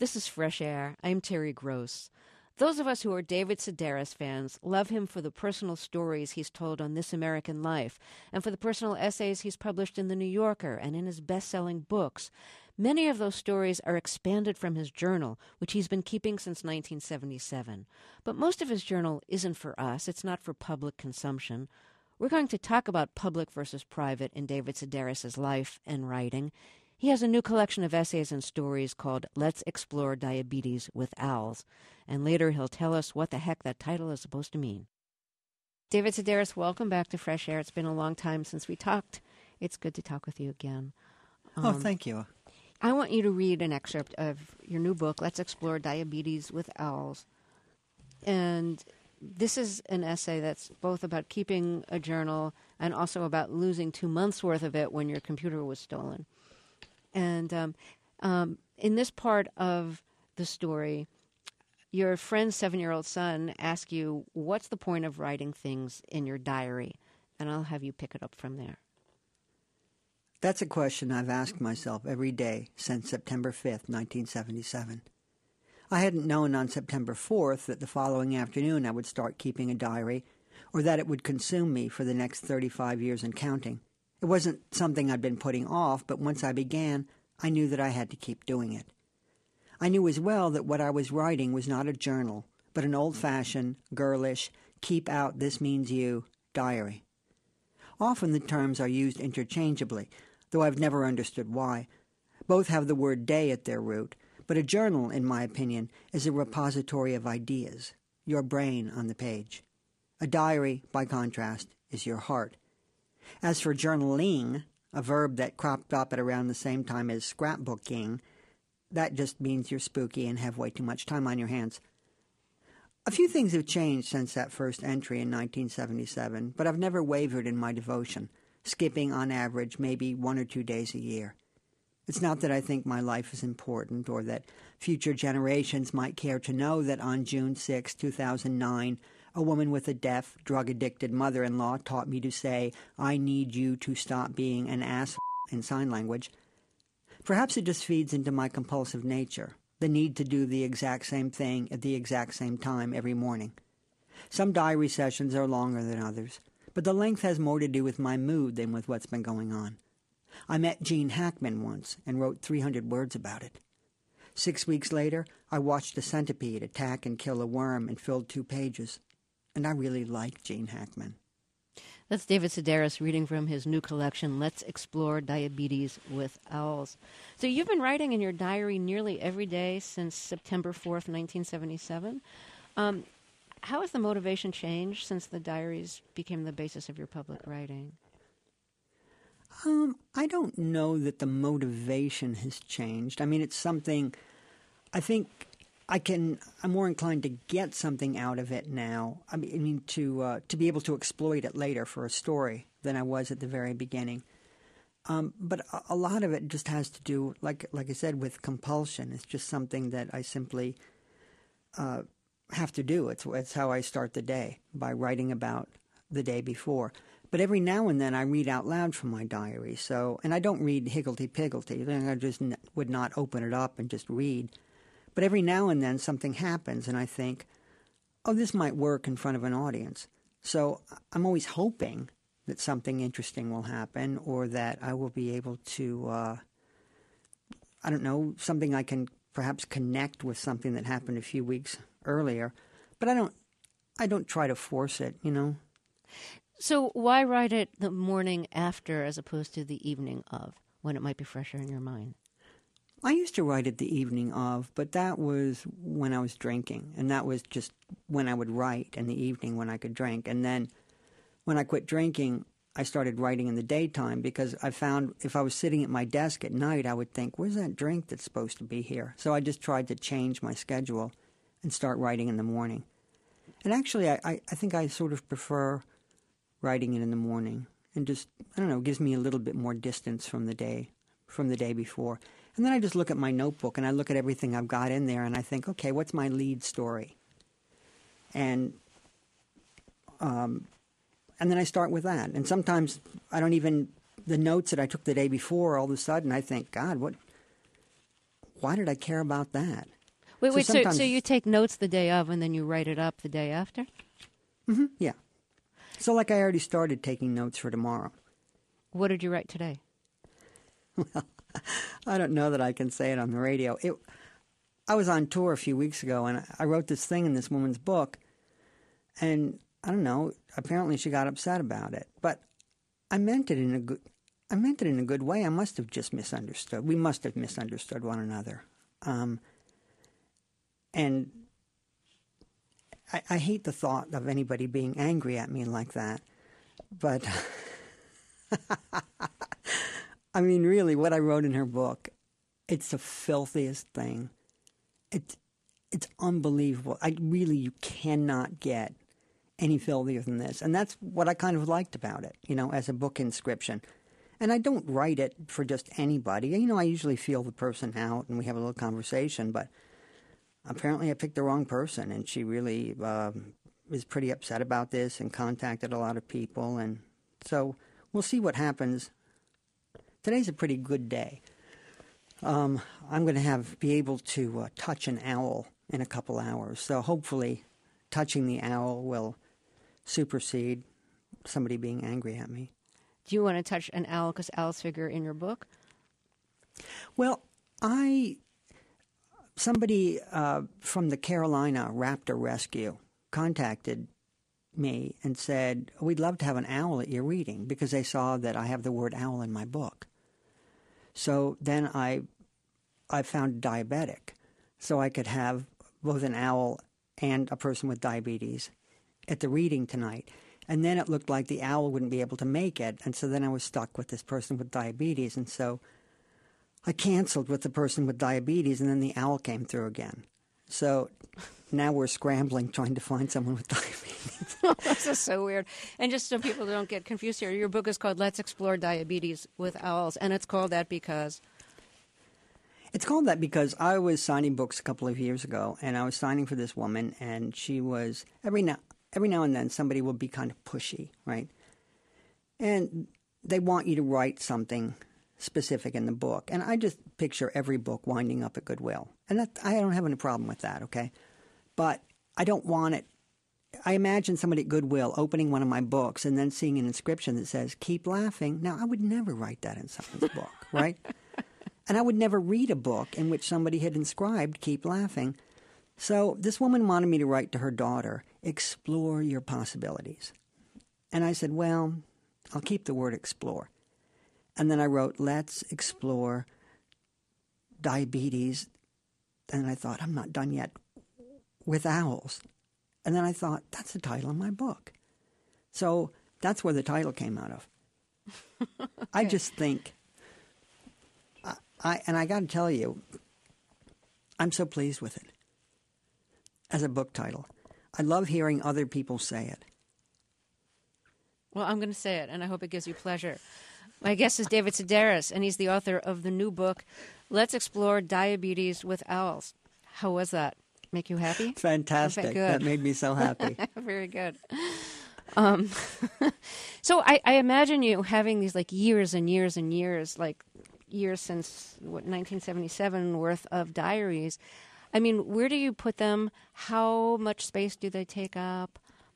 This is Fresh Air. I'm Terry Gross. Those of us who are David Sedaris fans love him for the personal stories he's told on This American Life and for the personal essays he's published in The New Yorker and in his best-selling books. Many of those stories are expanded from his journal, which he's been keeping since 1977. But most of his journal isn't for us. It's not for public consumption. We're going to talk about public versus private in David Sedaris' life and writing. He has a new collection of essays and stories called Let's Explore Diabetes with Owls, and later he'll tell us what the heck that title is supposed to mean. David Sedaris, welcome back to Fresh Air. It's been a long time since we talked. It's good to talk with you again. Thank you. I want you to read an excerpt of your new book, Let's Explore Diabetes with Owls. And this is an essay that's both about keeping a journal and also about losing 2 months' worth of it when your computer was stolen. And in this part of the story, your friend's 7-year-old son asks you, what's the point of writing things in your diary? And I'll have you pick it up from there. That's a question I've asked myself every day since September 5th, 1977. I hadn't known on September 4th that the following afternoon I would start keeping a diary, or that it would consume me for the next 35 years and counting. It wasn't something I'd been putting off, but once I began, I knew that I had to keep doing it. I knew as well that what I was writing was not a journal, but an old-fashioned, girlish, keep out this means you diary. Often the terms are used interchangeably, though I've never understood why. Both have the word day at their root, but a journal, in my opinion, is a repository of ideas, your brain on the page. A diary, by contrast, is your heart. As for journaling, a verb that cropped up at around the same time as scrapbooking, that just means you're spooky and have way too much time on your hands. A few things have changed since that first entry in 1977, but I've never wavered in my devotion, skipping on average maybe 1 or 2 days a year. It's not that I think my life is important or that future generations might care to know that on June 6, 2009, a woman with a deaf, drug-addicted mother-in-law taught me to say, I need you to stop being an ass in sign language. Perhaps it just feeds into my compulsive nature, the need to do the exact same thing at the exact same time every morning. Some diary sessions are longer than others, but the length has more to do with my mood than with what's been going on. I met Gene Hackman once and wrote 300 words about it. 6 weeks later, I watched a centipede attack and kill a worm and filled 2 pages. And I really like Gene Hackman. That's David Sedaris reading from his new collection, Let's Explore Diabetes with Owls. So you've been writing in your diary nearly every day since September 4th, 1977. How has the motivation changed since the diaries became the basis of your public writing? I don't know that the motivation has changed. I mean, it's something, I think I'm more inclined to get something out of it now. I mean, to be able to exploit it later for a story than I was at the very beginning. But a lot of it just has to do, like I said, with compulsion. It's just something that I simply have to do. It's how I start the day, by writing about the day before. But every now and then I read out loud from my diary. And I don't read higgledy-piggledy. I just would not open it up and just read. But every now and then something happens and I think, oh, this might work in front of an audience. So I'm always hoping that something interesting will happen or that I will be able to, something I can perhaps connect with something that happened a few weeks earlier. But I don't try to force it, So why write it the morning after as opposed to the evening of, when it might be fresher in your mind? I used to write it the evening of, but that was when I was drinking, and that was just when I would write in the evening when I could drink. And then when I quit drinking, I started writing in the daytime because I found if I was sitting at my desk at night, I would think, where's that drink that's supposed to be here? So I just tried to change my schedule and start writing in the morning. And actually, I think I sort of prefer writing it in the morning and just, it gives me a little bit more distance from the day before. And then I just look at my notebook and I look at everything I've got in there and I think, okay, what's my lead story? And then I start with that. And sometimes I don't even, the notes that I took the day before, all of a sudden I think, God, why did I care about that? Wait, so sometimes- you take notes the day of and then you write it up the day after? Yeah. So like I already started taking notes for tomorrow. What did you write today? I don't know that I can say it on the radio. I was on tour a few weeks ago, and I wrote this thing in this woman's book, and I don't know. Apparently, she got upset about it, but I meant it in a good way. I must have just misunderstood. We must have misunderstood one another, and I hate the thought of anybody being angry at me like that, but. I mean, really, what I wrote in her book, it's the filthiest thing. It's unbelievable. You cannot get any filthier than this. And that's what I kind of liked about it, as a book inscription. And I don't write it for just anybody. I usually feel the person out and we have a little conversation, but apparently I picked the wrong person, and she really was pretty upset about this and contacted a lot of people. And so we'll see what happens. Today's a pretty good day. I'm going to be able to touch an owl in a couple hours. So hopefully touching the owl will supersede somebody being angry at me. Do you want to touch an owl because owls figure in your book? Well, somebody from the Carolina Raptor Rescue contacted me and said, we'd love to have an owl at your reading, because they saw that I have the word owl in my book. So then I found diabetic, so I could have both an owl and a person with diabetes at the reading tonight. And then it looked like the owl wouldn't be able to make it, and so then I was stuck with this person with diabetes. And so I canceled with the person with diabetes, and then the owl came through again. So now we're scrambling trying to find someone with diabetes. This is so weird. And just so people don't get confused here, your book is called Let's Explore Diabetes with Owls, and it's called that because... It's called that because I was signing books a couple of years ago, and I was signing for this woman, and she was, every now and then somebody will be kind of pushy, right? And they want you to write something specific in the book. And I just picture every book winding up at Goodwill. And I don't have any problem with that, okay? But I don't want it. I imagine somebody at Goodwill opening one of my books and then seeing an inscription that says, keep laughing. Now, I would never write that in someone's book, right? And I would never read a book in which somebody had inscribed, keep laughing. So this woman wanted me to write to her daughter, explore your possibilities. And I said, well, I'll keep the word explore. And then I wrote, let's explore diabetes. And I thought, I'm not done yet with owls. And then I thought, that's the title of my book. So that's where the title came out of. Okay. I just think, I got to tell you, I'm so pleased with it as a book title. I love hearing other people say it. Well, I'm going to say it, and I hope it gives you pleasure. My guest is David Sedaris, and he's the author of the new book, Let's Explore Diabetes with Owls. How was that? Make you happy? Fantastic. That made me so happy. Very good. So I imagine you having these years and years and years, years since 1977 worth of diaries. I mean, where do you put them? How much space do they take up?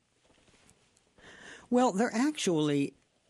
Well, they're actually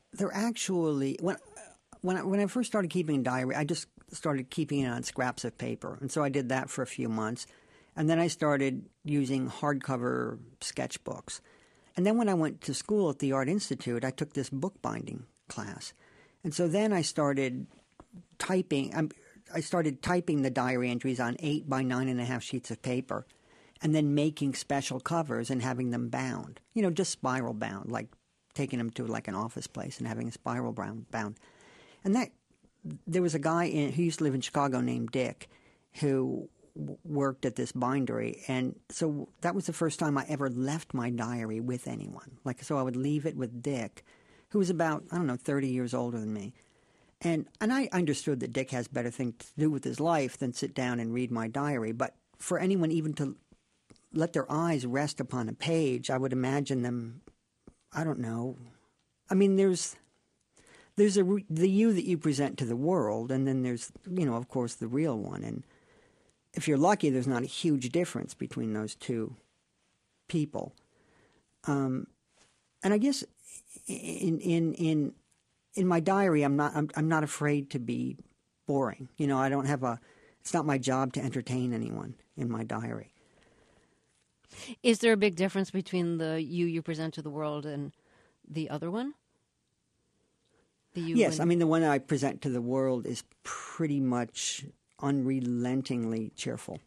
when I first started keeping a diary, I just started keeping it on scraps of paper, and so I did that for a few months, and then I started using hardcover sketchbooks, and then when I went to school at the Art Institute, I took this bookbinding class, and so then I started typing. I started typing the diary entries on 8 by 9.5 sheets of paper, and then making special covers and having them bound, just spiral bound, like taking them to an office place and having a spiral bound. And there was a guy who used to live in Chicago named Dick who worked at this bindery. And so that was the first time I ever left my diary with anyone. So I would leave it with Dick, who was about, 30 years older than me. And I understood that Dick has better things to do with his life than sit down and read my diary. But for anyone even to let their eyes rest upon a page, I would imagine them, I don't know. I mean, there's the you that you present to the world, and then there's, of course, the real one. And if you're lucky, there's not a huge difference between those two people. And I guess in my diary, I'm not afraid to be boring. You know, I don't have it's not my job to entertain anyone in my diary. Is there a big difference between the you present to the world and the other one? Yes, I mean, the one I present to the world is pretty much unrelentingly cheerful.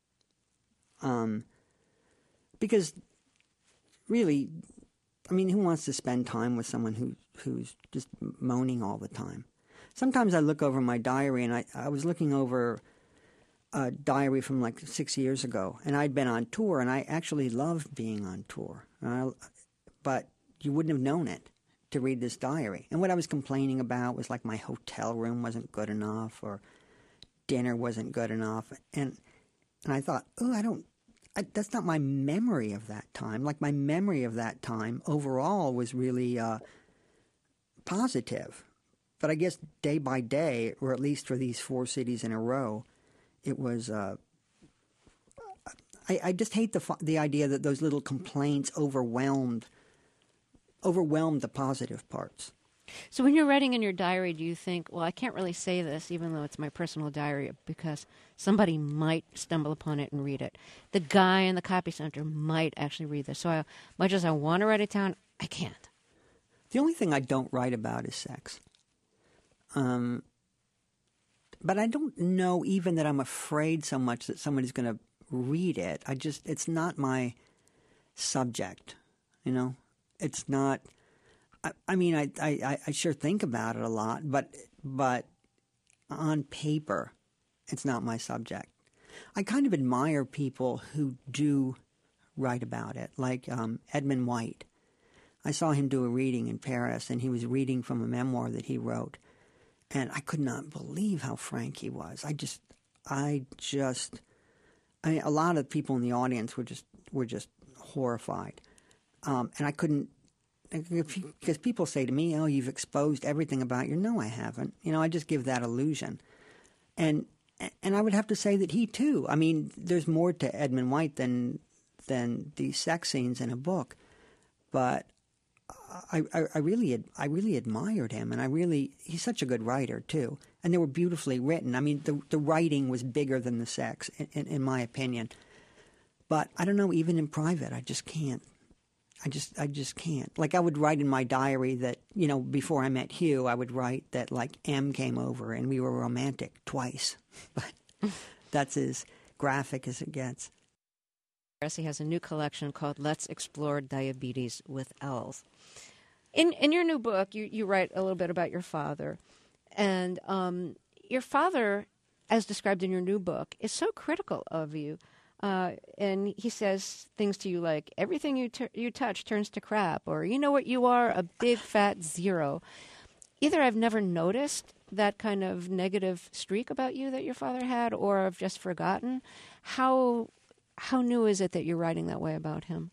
Because really, I mean, who wants to spend time with someone who's just moaning all the time? Sometimes I look over my diary, and I was looking over a diary from like 6 years ago, and I'd been on tour, and I actually loved being on tour. But you wouldn't have known it to read this diary. And what I was complaining about was like my hotel room wasn't good enough, or dinner wasn't good enough. And I thought, that's not my memory of that time. Like, my memory of that time overall was really positive. But I guess day by day, or at least for these 4 cities in a row, it was. I just hate the idea that those little complaints overwhelmed the positive parts. So when you're writing in your diary, do you think, well, I can't really say this, even though it's my personal diary, because somebody might stumble upon it and read it. The guy in the copy center might actually read this. So much as I want to write it down, I can't. The only thing I don't write about is sex. But I don't know even that I'm afraid so much that somebody's going to read it. It's not my subject, you know? It's not. I mean, I sure think about it a lot, but on paper, it's not my subject. I kind of admire people who do write about it, like Edmund White. I saw him do a reading in Paris, and he was reading from a memoir that he wrote, and I could not believe how frank he was. I mean, a lot of people in the audience were just horrified. And I couldn't, because people say to me, "Oh, you've exposed everything about you." No, I haven't. You know, I just give that illusion. And I would have to say that he too. I mean, there's more to Edmund White than the sex scenes in a book, but I really admired him, and he's such a good writer too. And they were beautifully written. I mean, the writing was bigger than the sex, in my opinion. But I don't know, even in private, I just can't. I just can't. Like, I would write in my diary that, you know, before I met Hugh, I would write that, like, M came over and we were romantic twice. But that's as graphic as it gets. He has a new collection called Let's Explore Diabetes with L's. In your new book, you write a little bit about your father. And your father, as described in your new book, is so critical of you. And he says things to you like, everything you touch turns to crap, or you know what you are, a big fat zero. Either I've never noticed that kind of negative streak about you that your father had, or I've just forgotten. How new is it that you're writing that way about him?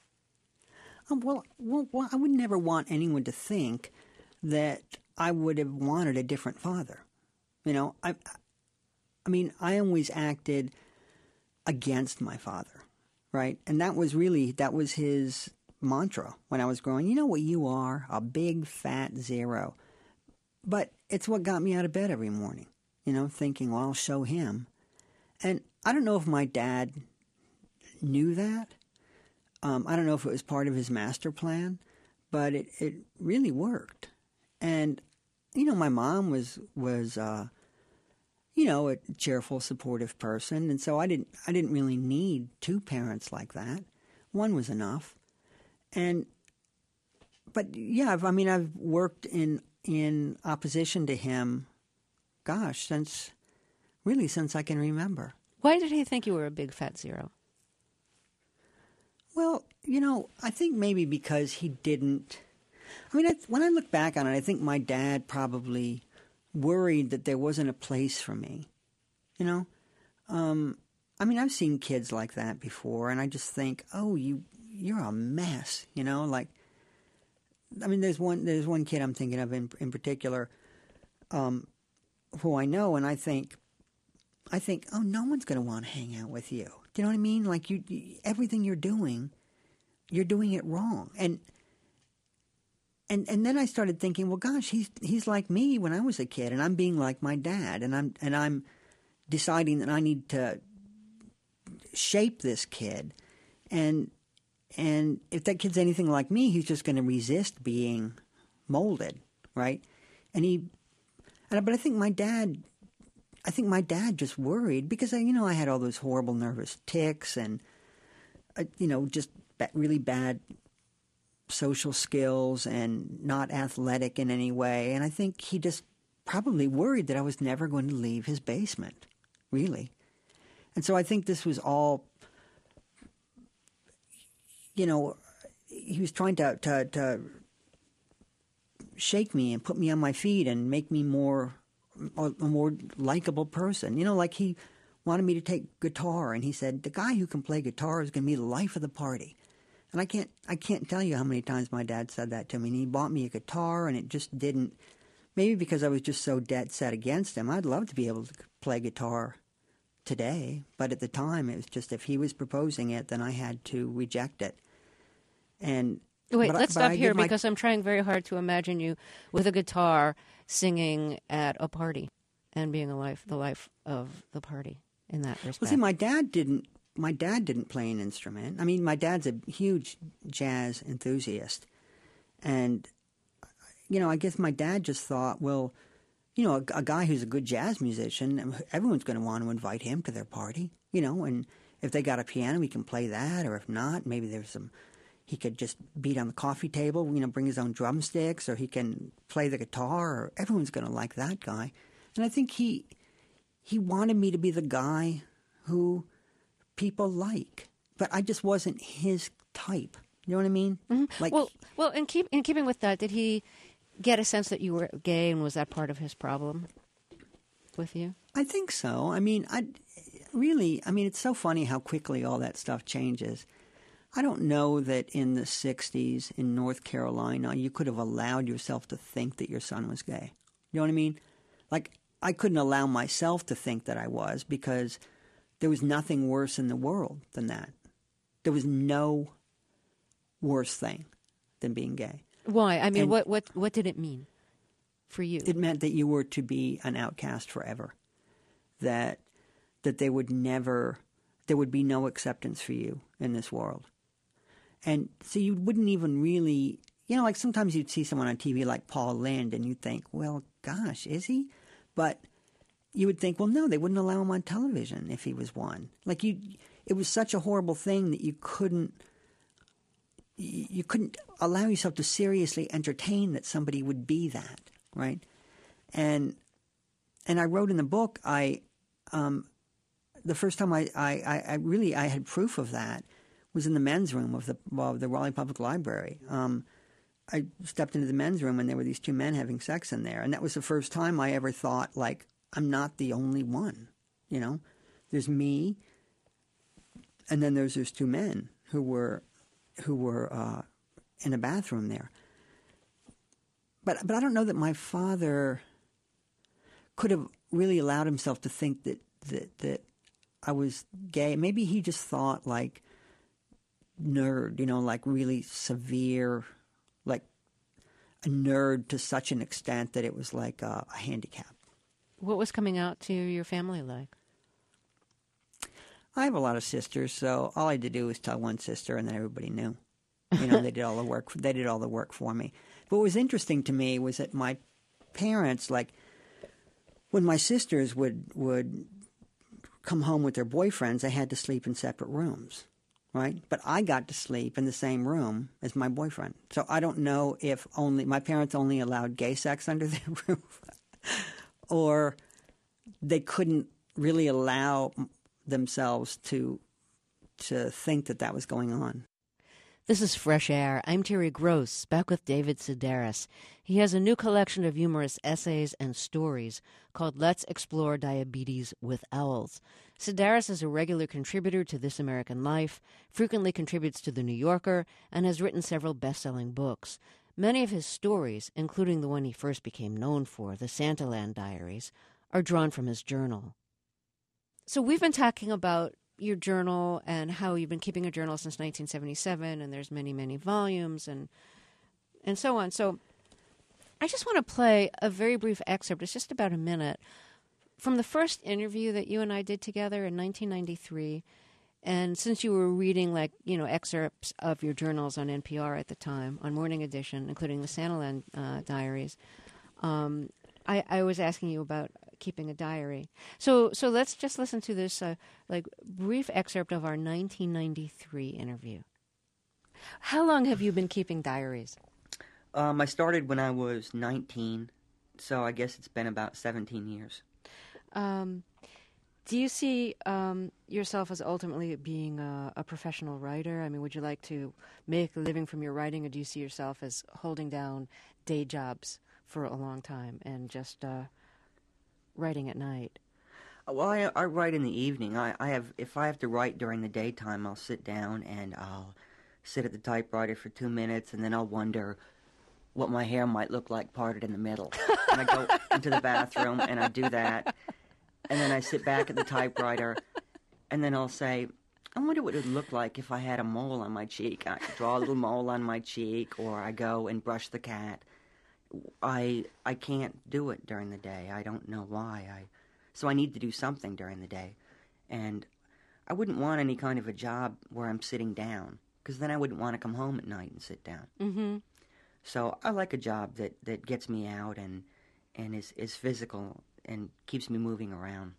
Well, I would never want anyone to think that I would have wanted a different father. You know, I mean, I always acted against my father, right? And that was his mantra when I was growing. You know what you are? A big fat zero. But it's what got me out of bed every morning, you know, thinking, well, I'll show him. And I don't know if my dad knew that. I don't know if it was part of his master plan, but it really worked. And, you know, my mom was you know, a cheerful, supportive person, and so I didn't really need 2 parents like that. One was enough. But yeah, I've worked in opposition to him, gosh, since I can remember. Why did he think you were a big fat zero? Well, you know, I think maybe because he didn't. I mean, when I look back on it, I think my dad probably worried that there wasn't a place for me, you know? I mean, I've seen kids like that before, and I just think, oh, you're a mess, you know? Like, I mean, there's one kid I'm thinking of in particular, who I know, and I think, I think, oh, no one's going to want to hang out with you. Do you know what I mean? Like everything you're doing it wrong. And then I started thinking, well, gosh, he's like me when I was a kid, and I'm being like my dad, and I'm deciding that I need to shape this kid, and if that kid's anything like me, he's just going to resist being molded, right? But I think my dad just worried because I had all those horrible nervous tics and just really bad social skills and not athletic in any way. And I think he just probably worried that I was never going to leave his basement, really. And so I think this was all, he was trying to shake me and put me on my feet and make me a more likable person. Like he wanted me to take guitar, and he said, the guy who can play guitar is going to be the life of the party. And I can't tell you how many times my dad said that to me. And he bought me a guitar, and it just didn't. Maybe because I was just so dead set against him. I'd love to be able to play guitar today, but at the time it was just if he was proposing it, then I had to reject it. And wait, let's stop here because I'm trying very hard to imagine you with a guitar singing at a party and being the life of the party in that respect. Well, see, my dad didn't play an instrument. I mean, my dad's a huge jazz enthusiast. And, I guess my dad just thought, well, a guy who's a good jazz musician, everyone's going to want to invite him to their party, and if they got a piano, he can play that, or if not, maybe he could just beat on the coffee table, bring his own drumsticks, or he can play the guitar, or everyone's going to like that guy. And I think he wanted me to be the guy who people like, but I just wasn't his type. You know what I mean? Mm-hmm. Like, well, in keeping with that, did he get a sense that you were gay, and was that part of his problem with you? I think so. I mean, it's so funny how quickly all that stuff changes. I don't know that in the 60s in North Carolina you could have allowed yourself to think that your son was gay. You know what I mean? Like, I couldn't allow myself to think that I was because there was nothing worse in the world than that. There was no worse thing than being gay. Why? I mean, what did it mean for you? It meant that you were to be an outcast forever. That there would be no acceptance for you in this world. And so you wouldn't even really, like sometimes you'd see someone on TV like Paul Lynde and you'd think, well, gosh, is he? But you would think, well, no, they wouldn't allow him on television if he was one. Like it was such a horrible thing that you couldn't allow yourself to seriously entertain that somebody would be that, right? And I wrote in the book, the first time I had proof of that was in the men's room of the Raleigh Public Library. I stepped into the men's room and there were these two men having sex in there, and that was the first time I ever thought, like, I'm not the only one. There's me, and then there's those two men who were in a bathroom there. But I don't know that my father could have really allowed himself to think that I was gay. Maybe he just thought like nerd, like really severe, like a nerd to such an extent that it was like a handicap. What was coming out to your family like? I have a lot of sisters, so all I had to do was tell one sister, and then everybody knew. They did all the work. They did all the work for me. But what was interesting to me was that my parents, like, when my sisters would come home with their boyfriends, they had to sleep in separate rooms, right? But I got to sleep in the same room as my boyfriend. So I don't know if my parents only allowed gay sex under their roof, or they couldn't really allow themselves to think that was going on. This is Fresh Air. I'm Terry Gross, back with David Sedaris. He has a new collection of humorous essays and stories called Let's Explore Diabetes with Owls. Sedaris is a regular contributor to This American Life, frequently contributes to The New Yorker, and has written several best-selling books. Many of his stories, including the one he first became known for, the Santaland Diaries, are drawn from his journal. So we've been talking about your journal and how you've been keeping a journal since 1977, and there's many, many volumes and so on. So I just want to play a very brief excerpt. It's just about a minute from the first interview that you and I did together in 1993. And since you were reading, excerpts of your journals on NPR at the time, on Morning Edition, including the Santaland diaries, I was asking you about keeping a diary. So let's just listen to this brief excerpt of our 1993 interview. How long have you been keeping diaries? I started when I was 19, so I guess it's been about 17 years. Do you see yourself as ultimately being a professional writer? I mean, would you like to make a living from your writing, or do you see yourself as holding down day jobs for a long time and just writing at night? Well, I write in the evening. If I have to write during the daytime, I'll sit down and I'll sit at the typewriter for 2 minutes, and then I'll wonder what my hair might look like parted in the middle. And I go into the bathroom and I do that. And then I sit back at the typewriter, and then I'll say, I wonder what it would look like if I had a mole on my cheek. I draw a little mole on my cheek, or I go and brush the cat. I can't do it during the day. I don't know why. So I need to do something during the day. And I wouldn't want any kind of a job where I'm sitting down, because then I wouldn't want to come home at night and sit down. Mm-hmm. So I like a job that gets me out and is physical and keeps me moving around.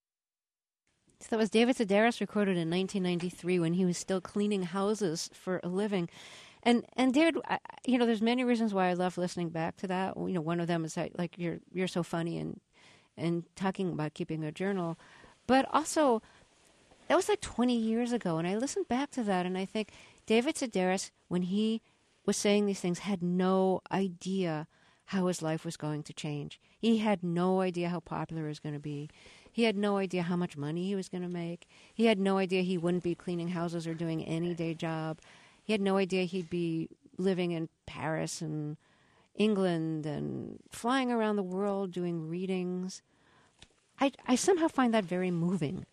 So that was David Sedaris, recorded in 1993 when he was still cleaning houses for a living. And David, there's many reasons why I love listening back to that. One of them is that, you're so funny and talking about keeping a journal. But also, that was 20 years ago, and I listened back to that, and I think David Sedaris, when he was saying these things, had no idea how his life was going to change. He had no idea how popular it was going to be. He had no idea how much money he was going to make. He had no idea he wouldn't be cleaning houses or doing any day job. He had no idea he'd be living in Paris and England and flying around the world doing readings. I somehow find that very moving.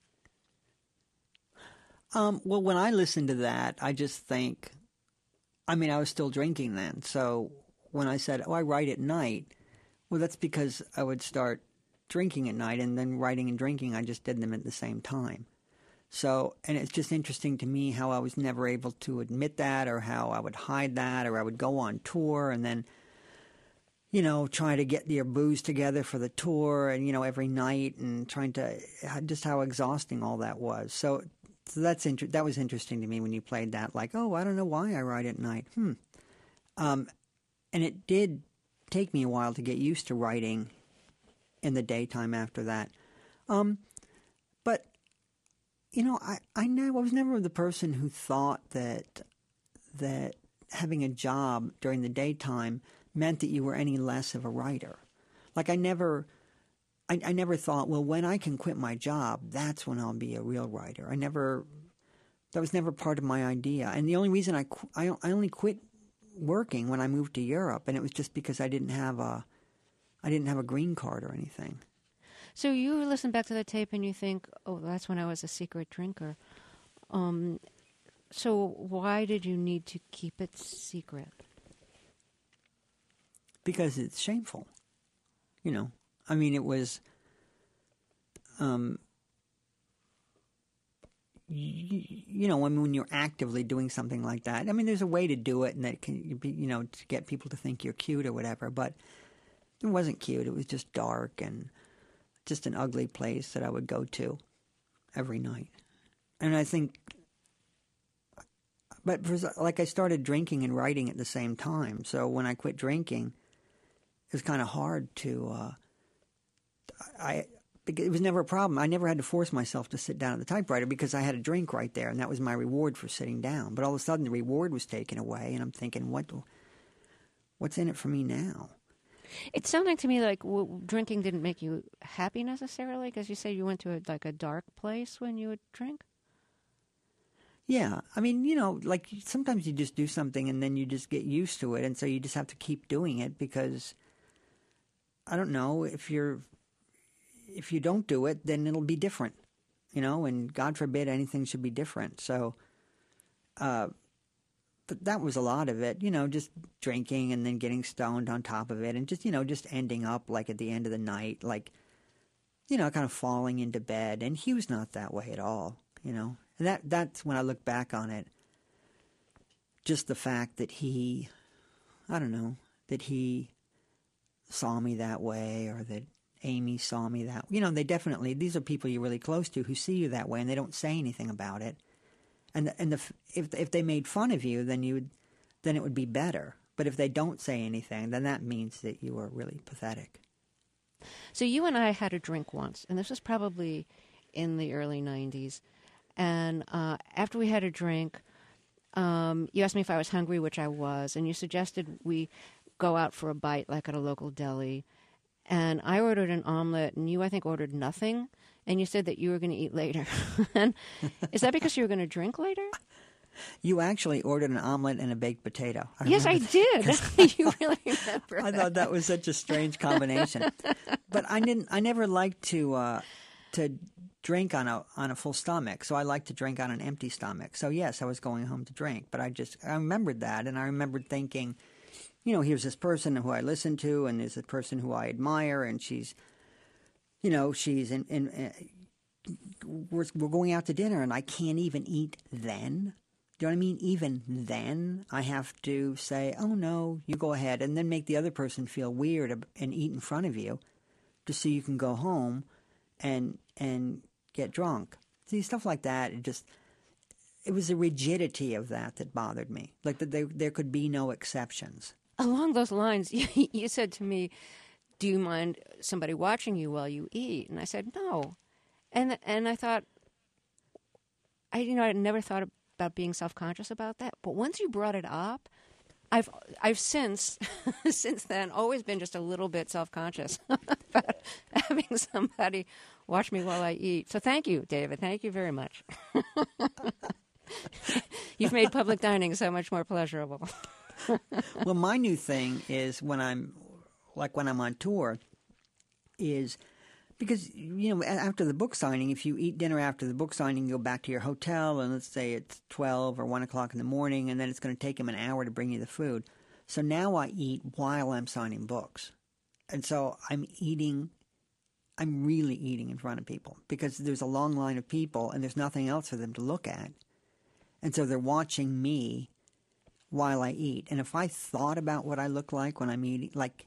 Well, when I listen to that, I just think, I was still drinking then. So when I said, I write at night, well, that's because I would start drinking at night, and then writing and drinking, I just did them at the same time. So, and it's just interesting to me how I was never able to admit that, or how I would hide that, or I would go on tour and then, try to get your booze together for the tour, and, every night, and trying to, just how exhausting all that was. So that was interesting to me when you played that, I don't know why I write at night. And it did take me a while to get used to writing in the daytime after that. But, I was never the person who thought that having a job during the daytime meant that you were any less of a writer. I never thought, well, when I can quit my job, that's when I'll be a real writer. That was never part of my idea. And the only reason I only quit working when I moved to Europe, and it was just because I didn't have a green card or anything. So you listen back to the tape and you think, oh, that's when I was a secret drinker. So why did you need to keep it secret? Because it's shameful. It was, when you're actively doing something like that, there's a way to do it, and that can be, to get people to think you're cute or whatever, but it wasn't cute. It was just dark and just an ugly place that I would go to every night. And I think, but I started drinking and writing at the same time. So when I quit drinking, it was kind of hard to, it was never a problem. I never had to force myself to sit down at the typewriter because I had a drink right there, and that was my reward for sitting down. But all of a sudden, the reward was taken away, and I'm thinking, what's in it for me now? It sounded to me like drinking didn't make you happy necessarily, because you say you went to a dark place when you would drink. Yeah, sometimes you just do something and then you just get used to it, and so you just have to keep doing it because, I don't know, if you don't do it, then it'll be different. and God forbid anything should be different. So, but that was a lot of it, just drinking and then getting stoned on top of it, and just ending up like at the end of the night, like, kind of falling into bed. And he was not that way at all, and that's when I look back on it, just the fact that he saw me that way, or that Amy saw me that way. They definitely, these are people you're really close to who see you that way, and they don't say anything about it. If they made fun of you, then it would be better. But if they don't say anything, then that means that you are really pathetic. So you and I had a drink once, and this was probably in the early 90s. And after we had a drink, you asked me if I was hungry, which I was, and you suggested we go out for a bite, like at a local deli. And I ordered an omelet, and you, I think, ordered nothing. And you said that you were going to eat later. And is that because you were going to drink later? You actually ordered an omelet and a baked potato. Yes, I did. You really remember I thought that was such a strange combination. But I never liked to drink on a full stomach. So I like to drink on an empty stomach. So yes, I was going home to drink. But I remembered that, and I remembered thinking, here's this person who I listen to, and there's a person who I admire, and she's we're going out to dinner, and I can't even eat then. Do you know what I mean? Even then, I have to say, oh, no, you go ahead, and then make the other person feel weird and eat in front of you just so you can go home and get drunk. See, stuff like that, it was the rigidity of that bothered me. Like that there could be no exceptions. Along those lines, you said to me, do you mind somebody watching you while you eat? And I said, no. And I thought, I never thought about being self-conscious about that. But once you brought it up, I've since then always been just a little bit self-conscious about having somebody watch me while I eat. So thank you, David. Thank you very much. You've made public dining so much more pleasurable. Well, my new thing is when I'm on tour, is because, after the book signing, if you eat dinner after the book signing, you go back to your hotel, and let's say it's 12 or 1 o'clock in the morning, and then it's going to take them an hour to bring you the food. So now I eat while I'm signing books. And so I'm really eating in front of people because there's a long line of people and there's nothing else for them to look at. And so they're watching me while I eat. And if I thought about what I look like when I'm eating, like,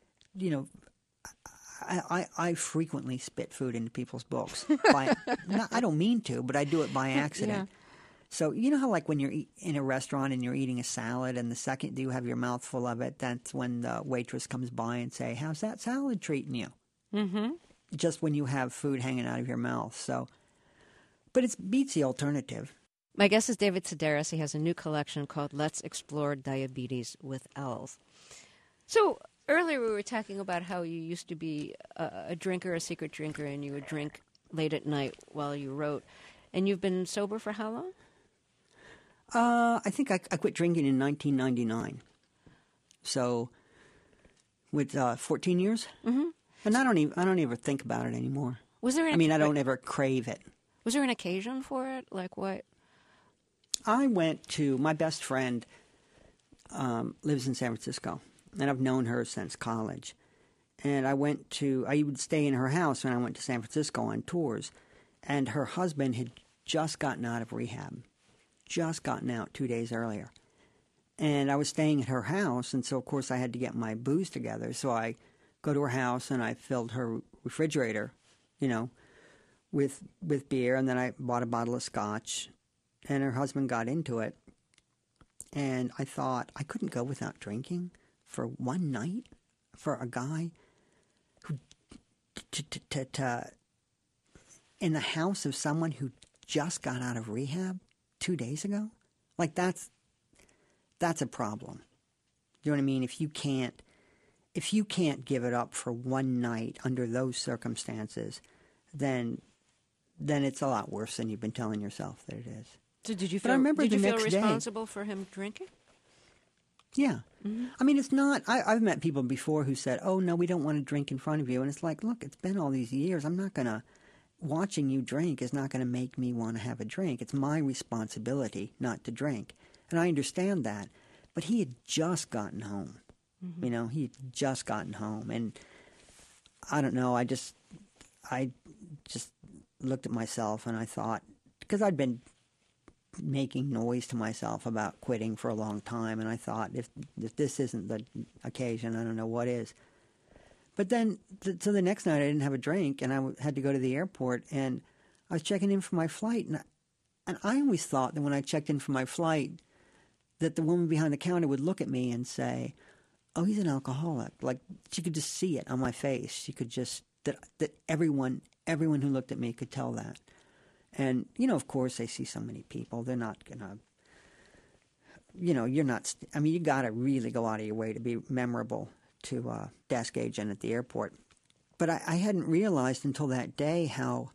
I frequently spit food into people's books. I don't mean to, but I do it by accident. Yeah. So you know how like when you're in a restaurant and you're eating a salad and the second you have your mouth full of it, that's when the waitress comes by and say, how's that salad treating you? Mm-hmm. Just when you have food hanging out of your mouth. So, but it beats the alternative. My guest is David Sedaris. He has a new collection called Let's Explore Diabetes with L's. So earlier we were talking about how you used to be a drinker, a secret drinker, and you would drink late at night while you wrote. And you've been sober for how long? I think I quit drinking in 1999. So with 14 years. Mm-hmm. And I don't even think about it anymore. Was there? I don't ever crave it. Was there an occasion for it? Like what? I went to my best friend. Lives in San Francisco, and I've known her since college. And I would stay in her house when I went to San Francisco on tours. And her husband had just gotten out of rehab, just gotten out 2 days earlier. And I was staying at her house, and so of course I had to get my booze together. So I go to her house and I filled her refrigerator, with beer, and then I bought a bottle of scotch, and her husband got into it. And I thought I couldn't go without drinking for one night for a guy who in the house of someone who just got out of rehab 2 days ago. Like that's a problem. Do you know what I mean? If you can't give it up for one night under those circumstances, then it's a lot worse than you've been telling yourself that it is. So did you feel responsible for him drinking? Yeah. Mm-hmm. It's not... I've met people before who said, oh, no, we don't want to drink in front of you. And it's like, look, it's been all these years. I'm not going to watching you drink is not going to make me want to have a drink. It's my responsibility not to drink. And I understand that. But he had just gotten home. Mm-hmm. He had just gotten home. And I don't know, I just looked at myself and I thought, because I'd been making noise to myself about quitting for a long time, and I thought, if this isn't the occasion, I don't know what is. But then, so the next night I didn't have a drink, and I had to go to the airport, and I was checking in for my flight, and I always thought that when I checked in for my flight, that the woman behind the counter would look at me and say, "Oh, he's an alcoholic." Like, she could just see it on my face. She could just, that everyone who looked at me could tell that. And, of course, they see so many people. They're not going to, you're not, you got to really go out of your way to be memorable to a desk agent at the airport. But I hadn't realized until that day how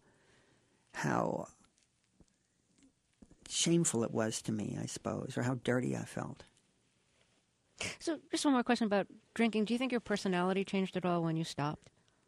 shameful it was to me, I suppose, or how dirty I felt. So just one more question about drinking. Do you think your personality changed at all when you stopped?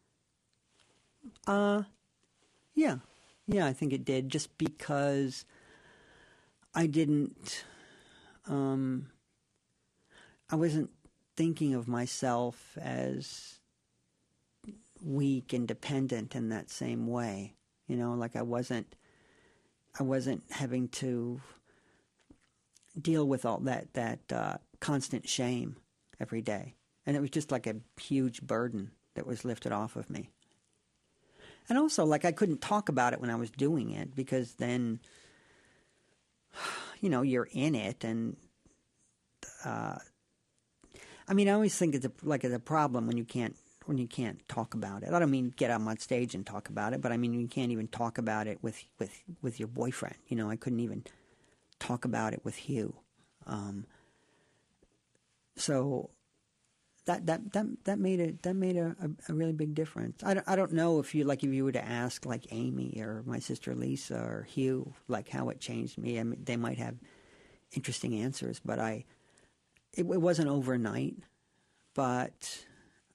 Yeah. Yeah, I think it did, just because I didn't, I wasn't thinking of myself as weak and dependent in that same way. Like I wasn't having to deal with all that constant shame every day. And it was just like a huge burden that was lifted off of me. And also, like, I couldn't talk about it when I was doing it, because then, you're in it. And, I always think it's a problem when you can't talk about it. I don't mean get up on stage and talk about it, but you can't even talk about it with your boyfriend. I couldn't even talk about it with Hugh. So that made a really big difference. I don't know if you were to ask like Amy or my sister Lisa or Hugh like how it changed me. They might have interesting answers, but it wasn't overnight. But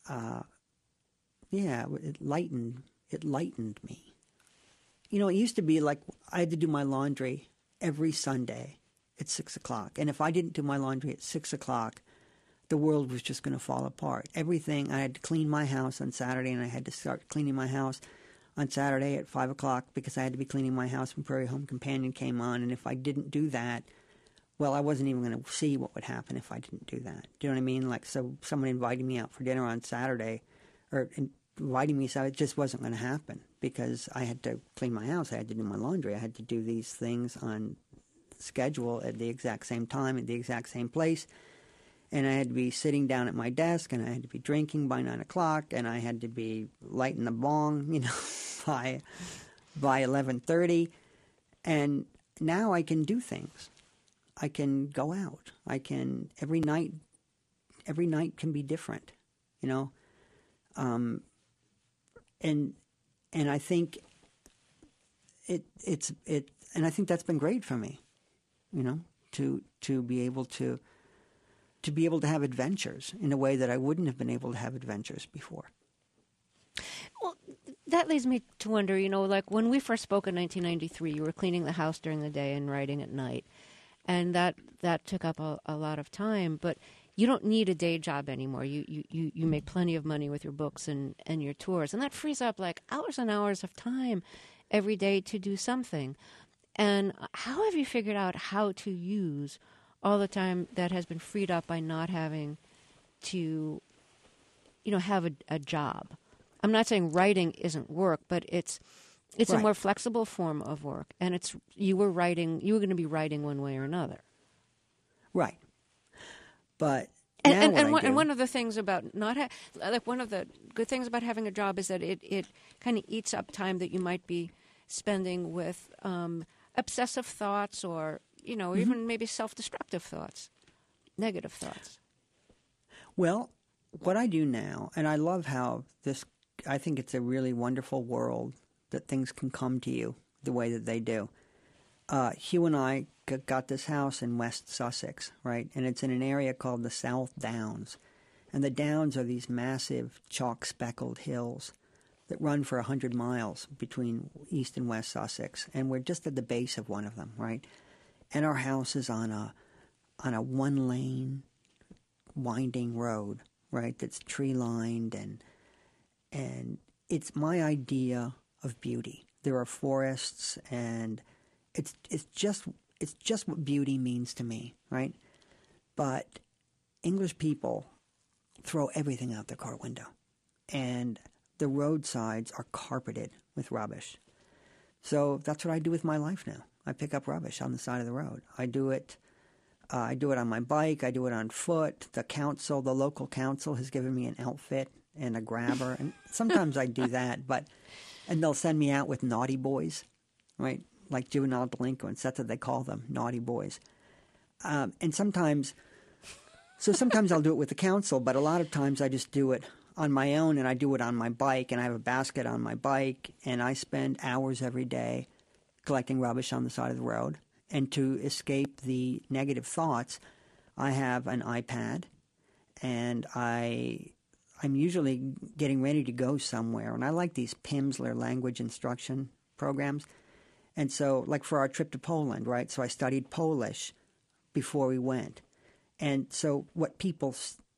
it lightened me. It used to be like I had to do my laundry every Sunday at 6:00, and if I didn't do my laundry at 6:00, the world was just going to fall apart. Everything, I had to clean my house on Saturday, and I had to start cleaning my house on Saturday at 5:00 because I had to be cleaning my house when Prairie Home Companion came on. And if I didn't do that, well, I wasn't even going to see what would happen if I didn't do that. Do you know what I mean? Like, so someone invited me out for dinner on Saturday, or inviting me, so it just wasn't going to happen because I had to clean my house. I had to do my laundry. I had to do these things on schedule at the exact same time, at the exact same place. And I had to be sitting down at my desk, and I had to be drinking by 9:00, and I had to be lighting the bong, by 11:30. And now I can do things. I can go out. I can every night can be different, and I think and I think that's been great for me, to be able to have adventures in a way that I wouldn't have been able to have adventures before. Well, that leads me to wonder, like when we first spoke in 1993, you were cleaning the house during the day and writing at night. And that took up a lot of time. But you don't need a day job anymore. You make plenty of money with your books and your tours. And that frees up like hours and hours of time every day to do something. And how have you figured out how to use all the time that has been freed up by not having to, have a job? I'm not saying writing isn't work, but it's right. A more flexible form of work, and you were going to be writing one way or another. Right. But and one of the things about one of the good things about having a job is that it kind of eats up time that you might be spending with obsessive thoughts or mm-hmm. even maybe self-destructive thoughts, negative thoughts. Well, what I do now, and I love how I think it's a really wonderful world that things can come to you the way that they do. Hugh and I got this house in West Sussex, right? And it's in an area called the South Downs. And the Downs are these massive chalk-speckled hills that run for 100 miles between East and West Sussex, and we're just at the base of one of them, right? And our house is on a one-lane winding road, right? That's tree-lined, and it's my idea of beauty. There are forests, and it's just what beauty means to me, right? But English people throw everything out their car window, and the roadsides are carpeted with rubbish. So that's what I do with my life now. I pick up rubbish on the side of the road. I do it on my bike. I do it on foot. The local council has given me an outfit and a grabber, and sometimes I do that. And they'll send me out with naughty boys, right? Like juvenile delinquents. That's what they call them, naughty boys. And sometimes I'll do it with the council, but a lot of times I just do it on my own, and I do it on my bike, and I have a basket on my bike, and I spend hours every day collecting rubbish on the side of the road. And to escape the negative thoughts, I have an iPad, and I'm usually getting ready to go somewhere, and I like these Pimsleur language instruction programs. And so, like for our trip to Poland, right? So I studied Polish before we went. And so what people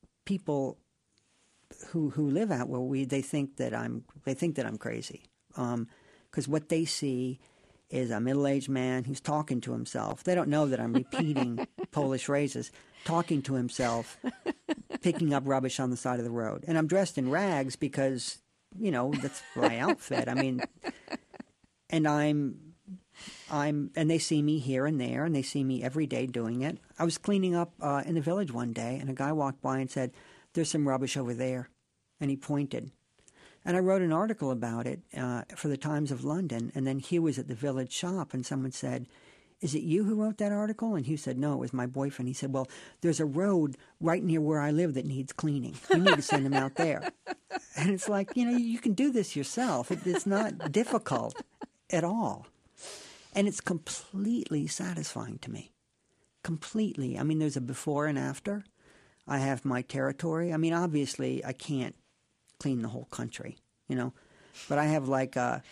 who live out where they think that I'm crazy, because what they see is a middle-aged man who's talking to himself. They don't know that I'm repeating Polish phrases, talking to himself, picking up rubbish on the side of the road, and I'm dressed in rags because that's my outfit. I mean, and and they see me here and there, and they see me every day doing it. I was cleaning up in the village one day, and a guy walked by and said, "There's some rubbish over there," and he pointed. And I wrote an article about it for the Times of London, and then Hugh was at the village shop, and someone said, "Is it you who wrote that article?" And Hugh said, "No, it was my boyfriend." He said, "Well, there's a road right near where I live that needs cleaning. You need to send him out there." And it's like, you can do this yourself. It's not difficult at all. And it's completely satisfying to me. Completely. I mean, there's a before and after. I have my territory. I mean, obviously, I can't clean the whole country, but I have like a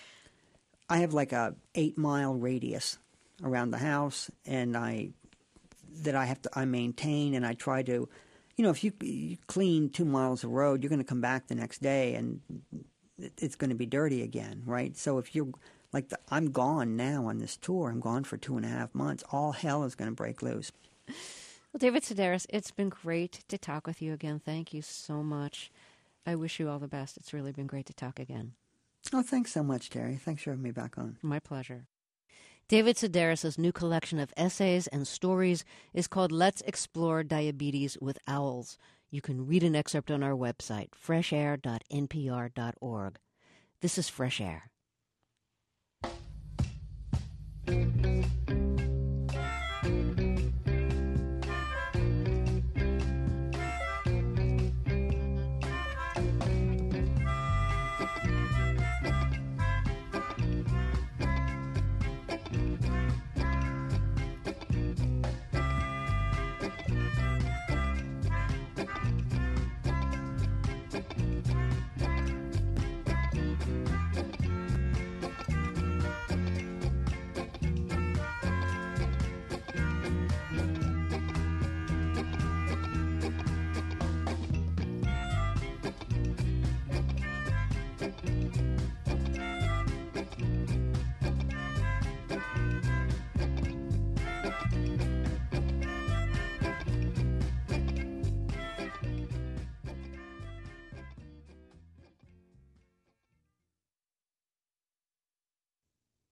8-mile radius around the house, and I maintain, and I try to, if you clean 2 miles of road, you're going to come back the next day, and it's going to be dirty again, right? So if you're I'm gone now on this tour. I'm gone for 2.5 months. All hell is going to break loose. Well, David Sedaris, it's been great to talk with you again. Thank you so much. I wish you all the best. It's really been great to talk again. Oh, thanks so much, Terry. Thanks for having me back on. My pleasure. David Sedaris' new collection of essays and stories is called Let's Explore Diabetes with Owls. You can read an excerpt on our website, freshair.npr.org. This is Fresh Air.